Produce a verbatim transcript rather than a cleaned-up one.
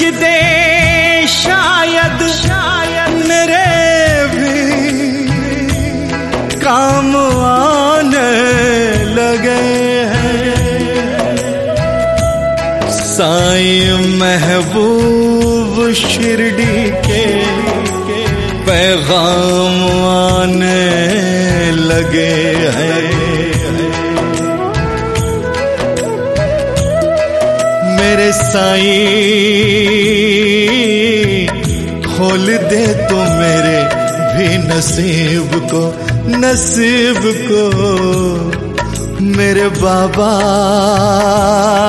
दे शायद शायद मेरे भी काम आने लगे हैं। साईं महबूब शिरडी के पैगाम आने लगे हैं। मेरे साईं खोल दे तो मेरे भी नसीब को, नसीब को मेरे बाबा।